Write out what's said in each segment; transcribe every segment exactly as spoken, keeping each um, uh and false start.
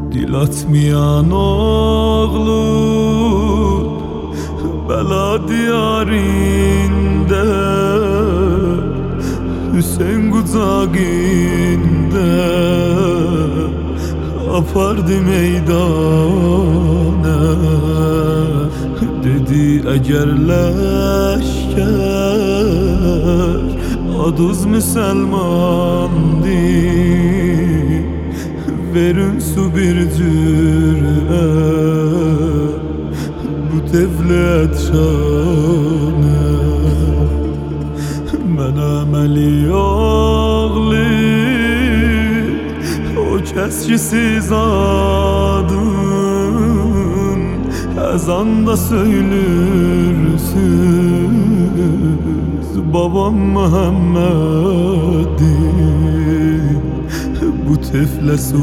Dil atmayan oğlum bela diyarinde, Hüseyin kucağında apardı meydana. Dedi eğer leşker aduz Müselmandı, verin su bir cüret bu devlet şanı. Ben ameli oğlu o kes ki siz adın ezanda söylürsünüz babam Muhammed'i. Bu tefle su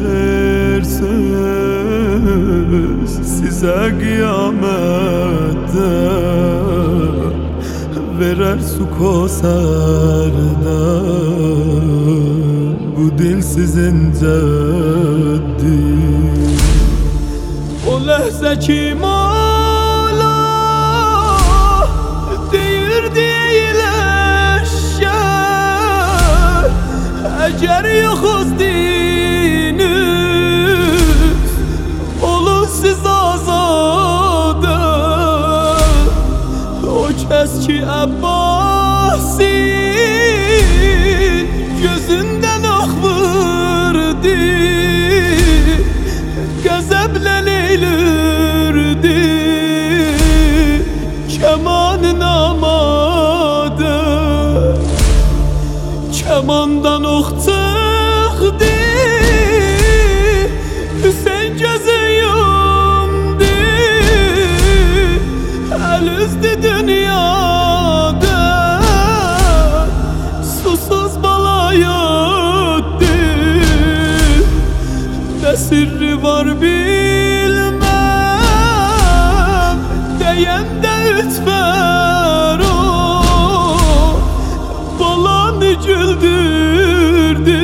verseniz size kıyamette, verer su koserden bu dil sizin ceddi. O lehze ki Mala deyirdi eyleşer, eğer yokuz diniz olun siz azade. O kes ki Abbas'in gözünden ah vurdu, gazeble leylirdi kemanın amade. Kemandan ok çıktı, Hüseyin gözü yumdu, el üzdü dünyada, susuz bala yattı. Ne sırrı var bilmem, diyen de ütfer o balanı güldürdü,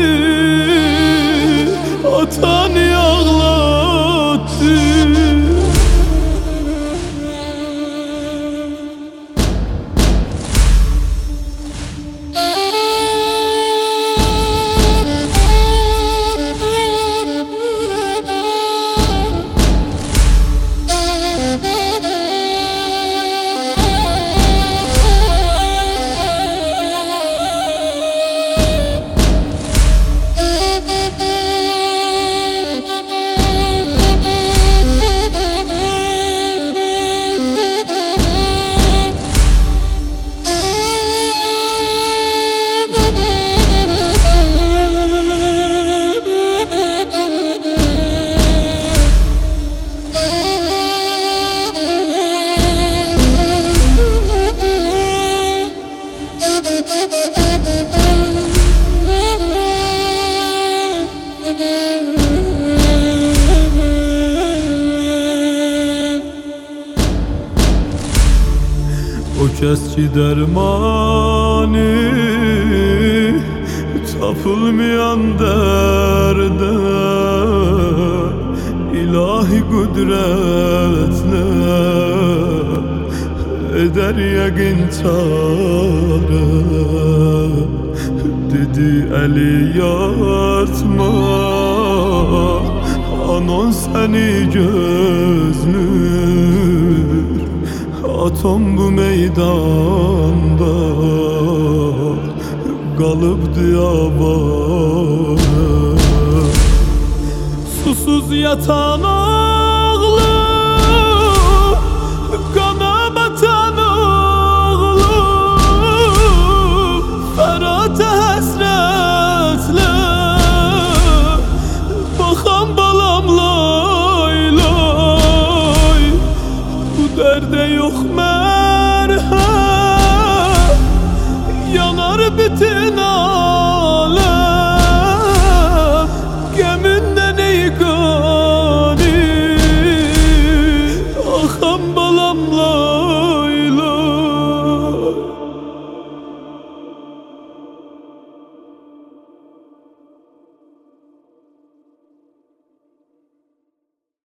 atanı ağlattı. O kes ki dermanı tapılmayan derde, ilahi kudretle eder yakin çare. Dedi eli yatma anon seni gözlür, atom bu meydanda kalıpdı avare. Susuz yatan